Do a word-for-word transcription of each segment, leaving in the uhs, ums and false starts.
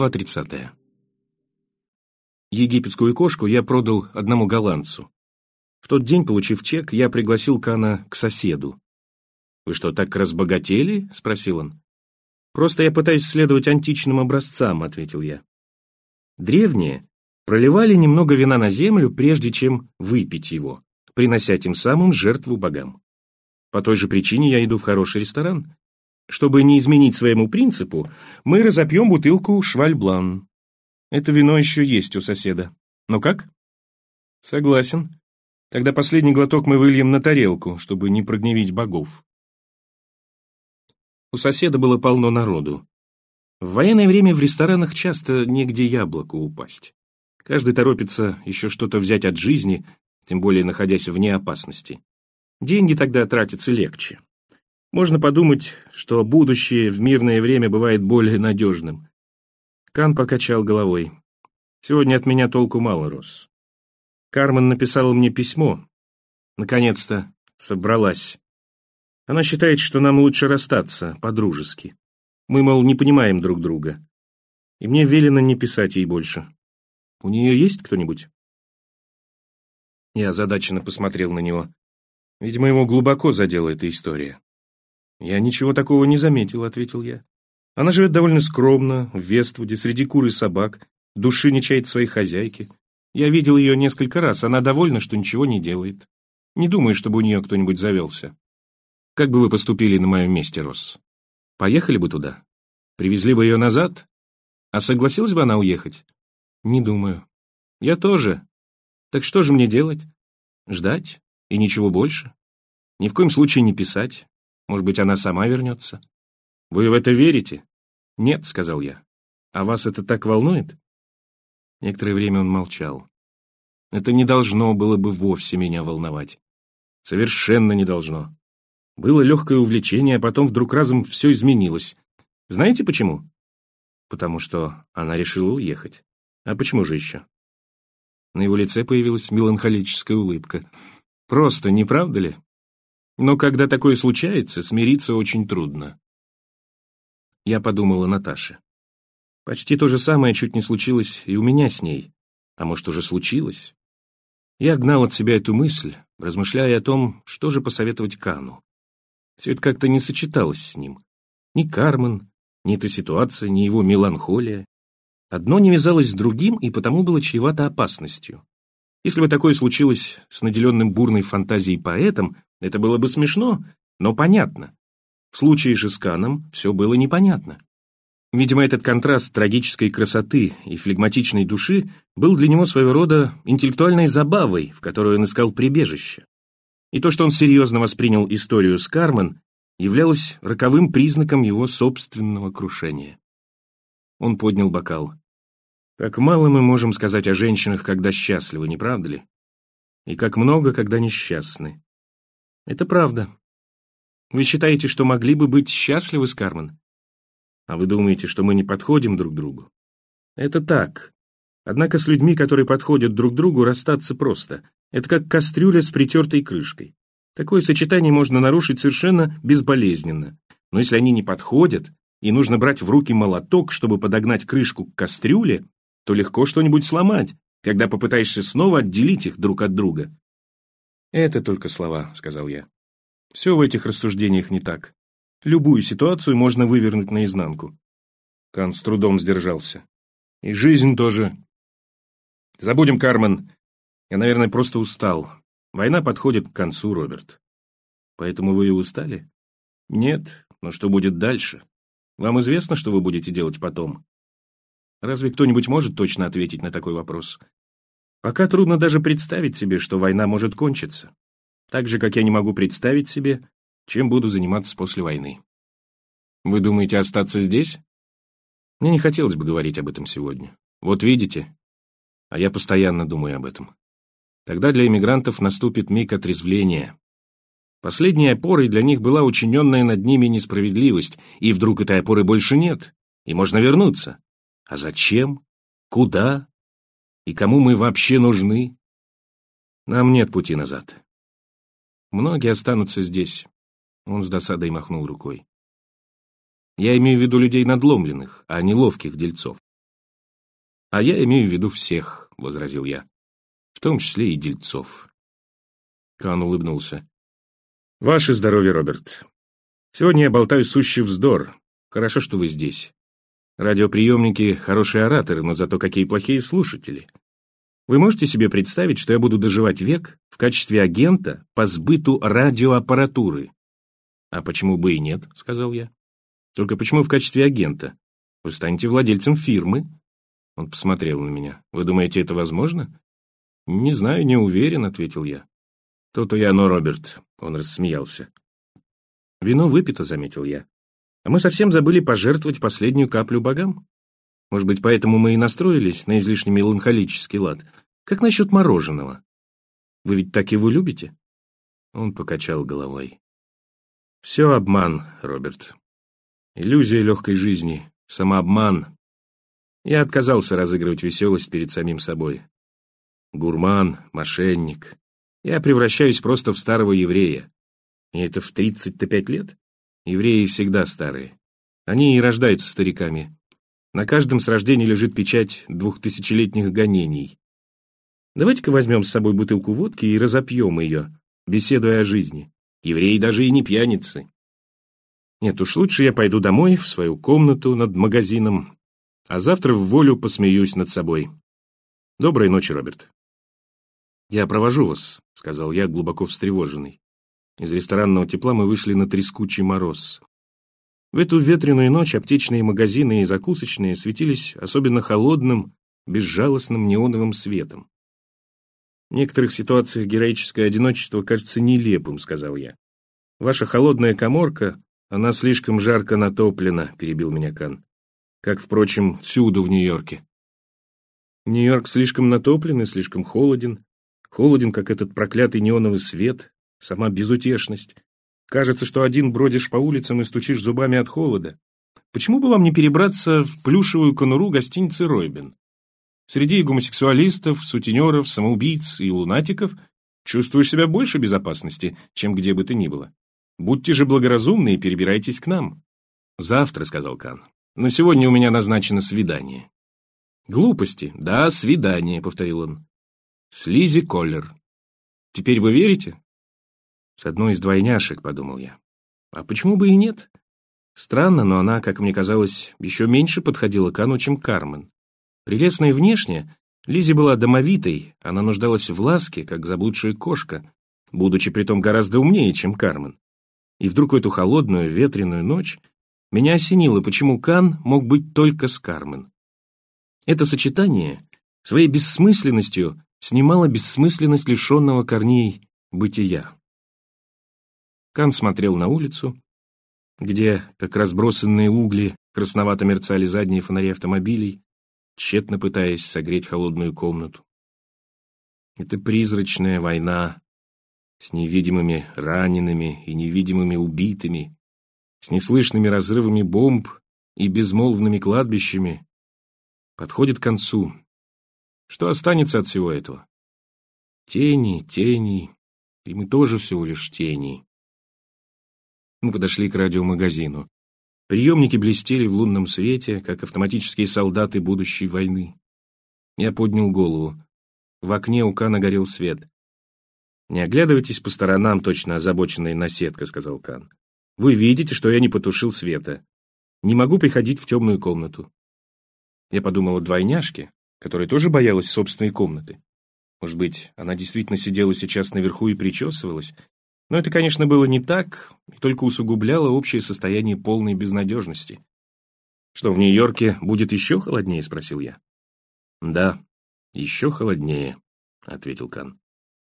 Глава тридцатая. Египетскую кошку я продал одному голландцу. В тот день, получив чек, я пригласил Кана к соседу. «Вы что, так разбогатели?» — спросил он. «Просто я пытаюсь следовать античным образцам», — ответил я. Древние проливали немного вина на землю, прежде чем выпить его, принося тем самым жертву богам. По той же причине я иду в хороший ресторан. Чтобы не изменить своему принципу, мы разопьем бутылку Швальблан. Это вино еще есть у соседа. Ну как? Согласен. Тогда последний глоток мы выльем на тарелку, чтобы не прогневить богов. У соседа было полно народу. В военное время в ресторанах часто негде яблоку упасть. Каждый торопится еще что-то взять от жизни, тем более находясь вне опасности. Деньги тогда тратятся легче. Можно подумать, что будущее в мирное время бывает более надежным. Кан покачал головой. Сегодня от меня толку мало, Росс. Кармен написала мне письмо. Наконец-то собралась. Она считает, что нам лучше расстаться по-дружески. Мы, мол, не понимаем друг друга. И мне велено не писать ей больше. У нее есть кто-нибудь? Я озадаченно посмотрел на него. Видимо, его глубоко задела эта история. «Я ничего такого не заметил», — ответил я. «Она живет довольно скромно, в Вествуде, среди кур и собак, души не чает своей хозяйки. Я видел ее несколько раз, она довольна, что ничего не делает. Не думаю, чтобы у нее кто-нибудь завелся. Как бы вы поступили на моем месте, Росс? Поехали бы туда? Привезли бы ее назад? А согласилась бы она уехать? Не думаю. Я тоже. Так что же мне делать? Ждать? И ничего больше? Ни в коем случае не писать. Может быть, она сама вернется? Вы в это верите? Нет, сказал я. А вас это так волнует? Некоторое время он молчал. Это не должно было бы вовсе меня волновать. Совершенно не должно. Было легкое увлечение, а потом вдруг разом все изменилось. Знаете почему? Потому что она решила уехать. А почему же еще? На его лице появилась меланхолическая улыбка. Просто, не правда ли? Но когда такое случается, смириться очень трудно. Я подумал о Наташе. Почти то же самое чуть не случилось и у меня с ней. А может, уже случилось? Я гнал от себя эту мысль, размышляя о том, что же посоветовать Кану. Все это как-то не сочеталось с ним. Ни Кармен, ни эта ситуация, ни его меланхолия. Одно не вязалось с другим и потому было чревато опасностью. Если бы такое случилось с наделенным бурной фантазией поэтом, это было бы смешно, но понятно. В случае же с Каном все было непонятно. Видимо, этот контраст трагической красоты и флегматичной души был для него своего рода интеллектуальной забавой, в которую он искал прибежище. И то, что он серьезно воспринял историю с Кармен, являлось роковым признаком его собственного крушения. Он поднял бокал. Как мало мы можем сказать о женщинах, когда счастливы, не правда ли? И как много, когда несчастны. Это правда. Вы считаете, что могли бы быть счастливы с Кармен? А вы думаете, что мы не подходим друг другу? Это так. Однако с людьми, которые подходят друг другу, расстаться просто. Это как кастрюля с притертой крышкой. Такое сочетание можно нарушить совершенно безболезненно. Но если они не подходят, и нужно брать в руки молоток, чтобы подогнать крышку к кастрюле, то легко что-нибудь сломать, когда попытаешься снова отделить их друг от друга. «Это только слова», — сказал я. «Все в этих рассуждениях не так. Любую ситуацию можно вывернуть наизнанку». Кан с трудом сдержался. «И жизнь тоже. Забудем Кармен. Я, наверное, просто устал. Война подходит к концу, Роберт. Поэтому вы и устали? Нет, но что будет дальше? Вам известно, что вы будете делать потом? Разве кто-нибудь может точно ответить на такой вопрос? Пока трудно даже представить себе, что война может кончиться. Так же, как я не могу представить себе, чем буду заниматься после войны. Вы думаете остаться здесь? Мне не хотелось бы говорить об этом сегодня. Вот видите? А я постоянно думаю об этом. Тогда для эмигрантов наступит миг отрезвления. Последней опорой для них была учиненная над ними несправедливость, и вдруг этой опоры больше нет, и можно вернуться. А зачем? Куда? И кому мы вообще нужны? Нам нет пути назад. Многие останутся здесь. Он с досадой махнул рукой. Я имею в виду людей надломленных, а не ловких дельцов. «А я имею в виду всех», — возразил я, «в том числе и дельцов». Кан улыбнулся. «Ваше здоровье, Роберт. Сегодня я болтаю сущий вздор. Хорошо, что вы здесь. Радиоприемники — хорошие ораторы, но зато какие плохие слушатели. Вы можете себе представить, что я буду доживать век в качестве агента по сбыту радиоаппаратуры?» «А почему бы и нет?» — сказал я. «Только почему в качестве агента? Вы станете владельцем фирмы». Он посмотрел на меня. «Вы думаете, это возможно?» «Не знаю, не уверен», — ответил я. «То-то и оно, Роберт», — он рассмеялся. «Вино выпито», — заметил я. «А мы совсем забыли пожертвовать последнюю каплю богам. Может быть, поэтому мы и настроились на излишне меланхолический лад. Как насчет мороженого? Вы ведь так его любите?» Он покачал головой. «Все обман, Роберт. Иллюзия легкой жизни, самообман. Я отказался разыгрывать веселость перед самим собой. Гурман, мошенник. Я превращаюсь просто в старого еврея. И это в тридцать-то пять лет? Евреи всегда старые. Они и рождаются стариками. На каждом с рождения лежит печать двухтысячелетних гонений. Давайте-ка возьмем с собой бутылку водки и разопьем ее, беседуя о жизни. Евреи даже и не пьяницы. Нет уж, лучше я пойду домой, в свою комнату над магазином, а завтра в волю посмеюсь над собой. Доброй ночи, Роберт». «Я провожу вас», — сказал я, глубоко встревоженный. Из ресторанного тепла мы вышли на трескучий мороз. В эту ветреную ночь аптечные магазины и закусочные светились особенно холодным, безжалостным неоновым светом. «В некоторых ситуациях героическое одиночество кажется нелепым», — сказал я. «Ваша холодная каморка, она слишком жарко натоплена», — перебил меня Кан. «Как, впрочем, всюду в Нью-Йорке». «Нью-Йорк слишком натоплен и слишком холоден. Холоден, как этот проклятый неоновый свет, сама безутешность. Кажется, что один бродишь по улицам и стучишь зубами от холода. Почему бы вам не перебраться в плюшевую конуру гостиницы «Ройбен»? Среди гомосексуалистов, сутенеров, самоубийц и лунатиков чувствуешь себя больше безопасности, чем где бы то ни было. Будьте же благоразумны и перебирайтесь к нам». «Завтра», — сказал Кан. «На сегодня у меня назначено свидание». «Глупости. Да, свидание», — повторил он. «С Лизи Коллер. Теперь вы верите?» «С одной из двойняшек», — подумал я. «А почему бы и нет? Странно, но она, как мне казалось, еще меньше подходила Кану, чем Кармен. Прелестная внешне, Лизи была домовитой, она нуждалась в ласке, как заблудшая кошка, будучи притом гораздо умнее, чем Кармен. И вдруг в эту холодную, ветреную ночь меня осенило, почему Кан мог быть только с Кармен. Это сочетание своей бессмысленностью снимало бессмысленность лишенного корней бытия. Кан смотрел на улицу, где, как разбросанные угли, красновато мерцали задние фонари автомобилей, тщетно пытаясь согреть холодную комнату. Это призрачная война с невидимыми ранеными и невидимыми убитыми, с неслышными разрывами бомб и безмолвными кладбищами, подходит к концу. Что останется от всего этого? Тени, тени, и мы тоже всего лишь тени. Мы подошли к радиомагазину. Приемники блестели в лунном свете, как автоматические солдаты будущей войны. Я поднял голову. В окне у Кана горел свет. «Не оглядывайтесь по сторонам, точно озабоченная наседка», — сказал Кан. «Вы видите, что я не потушил света. Не могу приходить в темную комнату». Я подумал о двойняшке, которая тоже боялась собственной комнаты. Может быть, она действительно сидела сейчас наверху и причесывалась? Но это, конечно, было не так, и только усугубляло общее состояние полной безнадежности. «Что, в Нью-Йорке будет еще холоднее?» — спросил я. «Да, еще холоднее», — ответил Кан.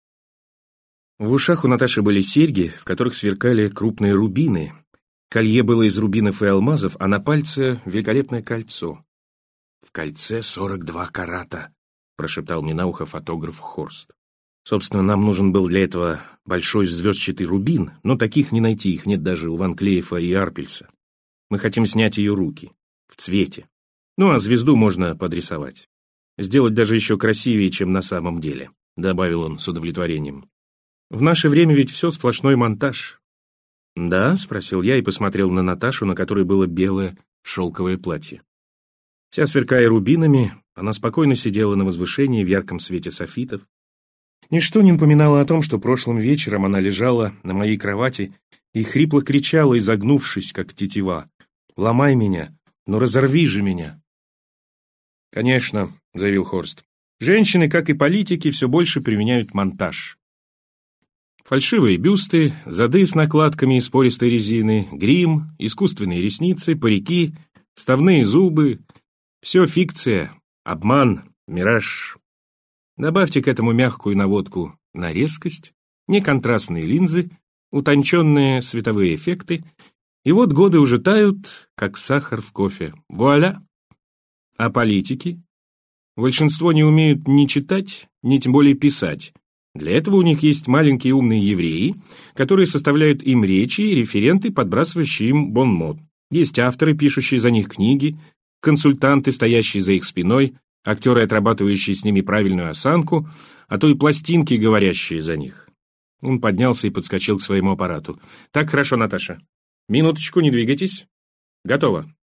В ушах у Наташи были серьги, в которых сверкали крупные рубины. Колье было из рубинов и алмазов, а на пальце великолепное кольцо. «В кольце сорок два карата», — прошептал мне на ухо фотограф Хорст. Собственно, нам нужен был для этого большой звездчатый рубин, но таких не найти, их нет даже у Ван Клеефа и Арпельса. Мы хотим снять ее руки, в цвете. Ну, а звезду можно подрисовать. Сделать даже еще красивее, чем на самом деле», — добавил он с удовлетворением. «В наше время ведь все сплошной монтаж». «Да?» — спросил я и посмотрел на Наташу, на которой было белое шелковое платье. Вся сверкая рубинами, Она спокойно сидела на возвышении в ярком свете софитов. Ничто не напоминало о том, что прошлым вечером она лежала на моей кровати и хрипло кричала, изогнувшись, как тетива: «Ломай меня, но разорви же меня!» «Конечно», — заявил Хорст, — «женщины, как и политики, все больше применяют монтаж. Фальшивые бюсты, зады с накладками из пористой резины, грим, искусственные ресницы, парики, вставные зубы — все фикция, обман, мираж. Добавьте к этому мягкую наводку на резкость, неконтрастные линзы, утонченные световые эффекты, и вот годы уже тают, как сахар в кофе. Вуаля! А политики? Большинство не умеют ни читать, ни тем более писать. Для этого у них есть маленькие умные евреи, которые составляют им речи и референты, подбрасывающие им бонмот. Есть авторы, пишущие за них книги, консультанты, стоящие за их спиной, актеры, отрабатывающие с ними правильную осанку, а то и пластинки, говорящие за них. Он поднялся и подскочил к своему аппарату. «Так, хорошо, Наташа. Минуточку, не двигайтесь. Готово».